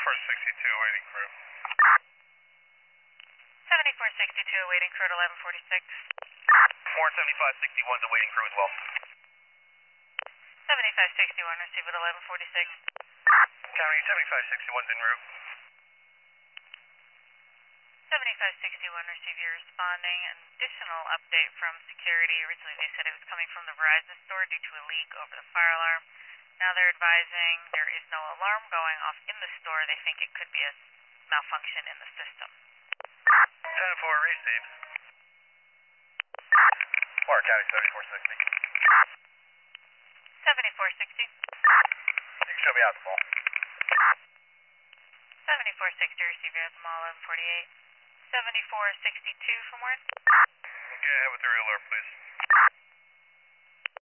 7462 awaiting crew. 7462 awaiting crew at 1146. More 7561's awaiting crew as well. 7561 receive at 1146. County 7561's en route. 7561 receive you responding. An additional update from security. Originally they said it was coming from the Verizon store due to a leak over the fire alarm. Now they're advising there is no alarm going off in the store. They think it could be a malfunction in the system. 10-4 received. Water County 7460. 7460. You can show me out the mall. 7460 receive you at the mall 1148. 7462 from where? Okay, I have a 3 alert, please.